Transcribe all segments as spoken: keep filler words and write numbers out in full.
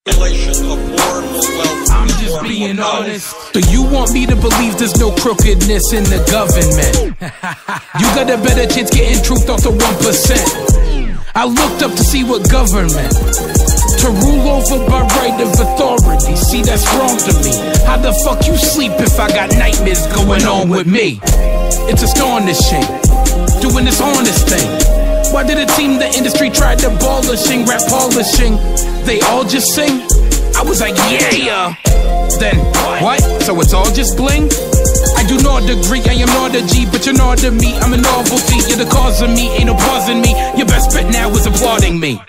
Of more and more wealth. I'm just being honest. Do you want me to believe there's no crookedness in the government? You got a better chance getting truth off the one percent. I looked up to see what government to rule over by right of authority. See, that's wrong to me. How the fuck you sleep if I got nightmares going on with me? It's astonishing, doing this honest thing. Why did it seem the industry tried abolishing rap polishing? They all just sing? I was like, yeah. Then, what? So it's all just bling? I do not agree, I am not a G, but you're not a me. I'm a novelty, you're the cause of me, ain't no pausing me. Your best bet now is applauding me.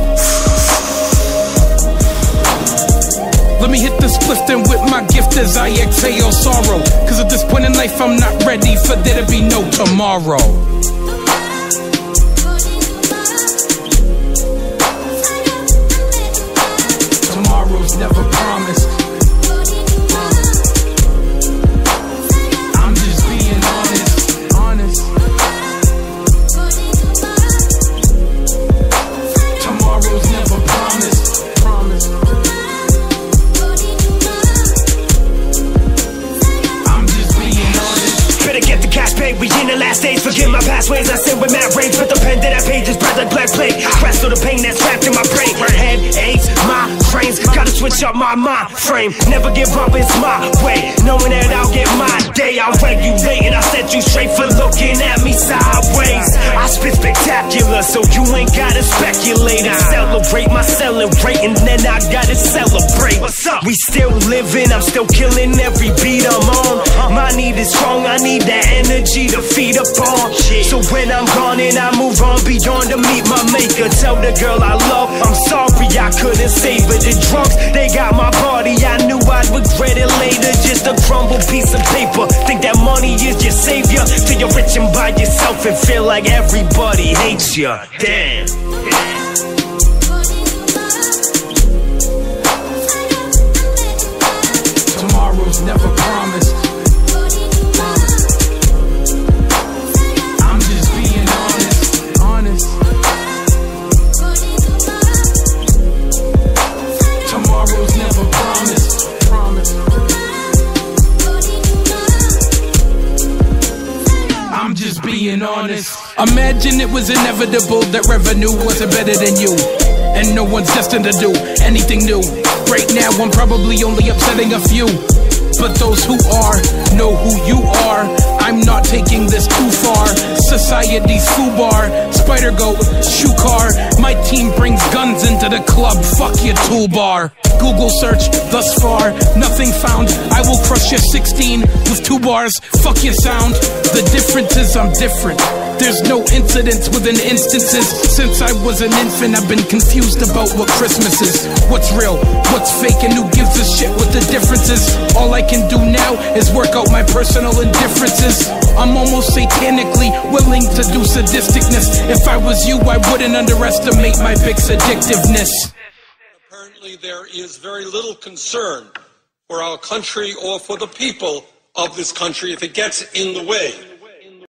Let me hit this split then with my gift as I exhale sorrow. Cause at this point in life I'm not ready for there to be no tomorrow. Tomorrow's never promised. I'm just being honest, honest. Tomorrow's never promised, promised. I'm just being honest. Better get the cash paid, we in the last days. Forget my past ways, I sit with mad rage. Put the pen to that page, it's spread like black plague. Rest through the pain that's trapped in my brain. Head aches, migraines, gotta switch up my mind frame. Never give up, it's my way. Knowing that I'll get my day, I'll regulate and I'll set you straight for looking at me sideways. I spit spectacular, so you ain't gotta speculate. I celebrate my celebrating, then I gotta celebrate. What's up? We still living, I'm still killing every beat I'm on. My need is strong, I need that energy to feed upon. So when I'm gone and I move on beyond to meet my maker, tell the girl I love, I'm sorry I couldn't save her. The drugs, they got my body, I knew I'd regret it later. Just a crumbled piece of paper. Think that money is your savior till you're rich and by yourself and feel like everybody hates you. Damn. Tomorrow's never promised. I'm just being honest, honest. Tomorrow's never promised, promised. I'm just being honest. Imagine it was inevitable that revenue wasn't better than you, and no one's destined to do anything new. Right now I'm probably only upsetting a few, but those who are know who you are. I'm not taking this too far. Society's foobar, spider goat, shoe car. My team brings guns into the club, fuck your toolbar. Google search, thus far, nothing found. I will crush your sixteen with two bars, fuck your sound. The difference is I'm different. There's no incidents within instances. Since I was an infant, I've been confused about what Christmas is. What's real, what's fake, and who gives a shit what the difference is. All I can do now is work out my personal indifferences. I'm almost satanically willing to do sadisticness. If I was you, I wouldn't underestimate my big's addictiveness. Apparently there is very little concern for our country or for the people of this country if it gets in the way